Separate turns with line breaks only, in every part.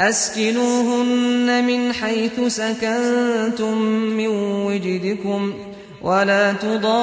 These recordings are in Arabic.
أسكنوهن من حيث سكنتم من وجدكم ولا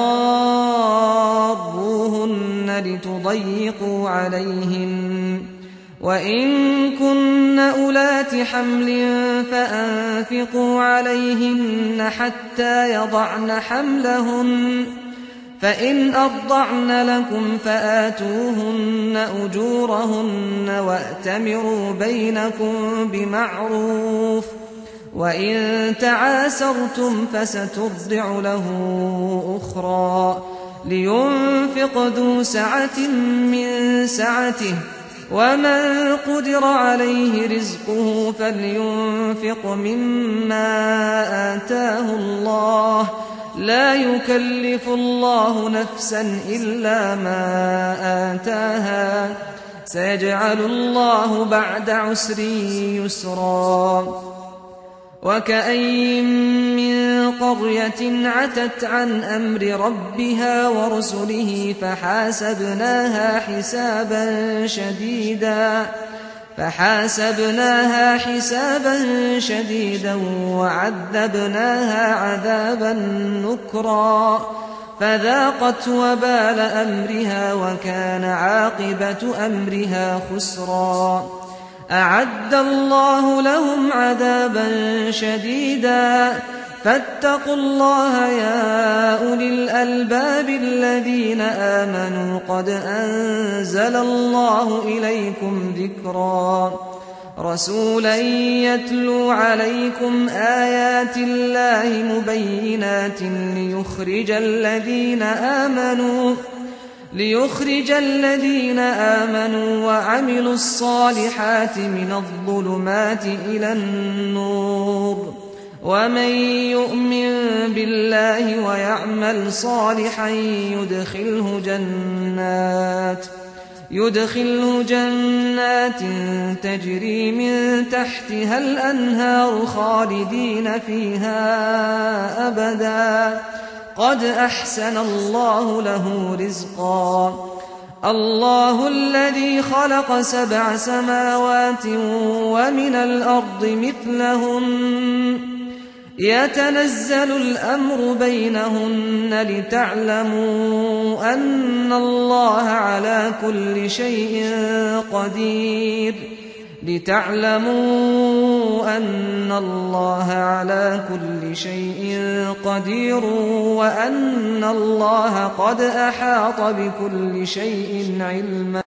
تضاروهن لتضيقوا عليهن وإن كن أولات حمل فأنفقوا عليهن حتى يضعن حملهن فإن أرضعن لكم فآتوهن أجورهن وأتمروا بينكم بمعروف وإن تعاسرتم فسترضع له أخرى لينفق ذو سعة من سعته ومن قدر عليه رزقه فلينفق مما آتاه الله لا يكلف الله نفسا إلا ما آتاها سيجعل الله بعد عسر يسرا وكأين من قرية عتت عن أمر ربها ورسله فحاسبناها حسابا شديدا وعذبناها عذابا نكرا فذاقت وبال أمرها وكان عاقبة أمرها خسرا أعد الله لهم عذابا شديدا فاتقوا الله يا أولي الألباب الذين آمنوا قد أنزل الله إليكم ذكرا رسولا يتلو عليكم آيات الله مبينات ليخرج الذين آمنوا وعملوا الصالحات من الظلمات إلى النور ومن يؤمن بالله ويعمل صالحا يدخله جنات تجري من تحتها الأنهار خالدين فيها أبدا قد أحسن الله له رزقا الله الذي خلق 7 سماوات ومن الأرض مثلهن يتنزل الأمر بينهن لتعلموا أن الله على كل شيء قدير وأن الله قد أحاط بكل شيء علما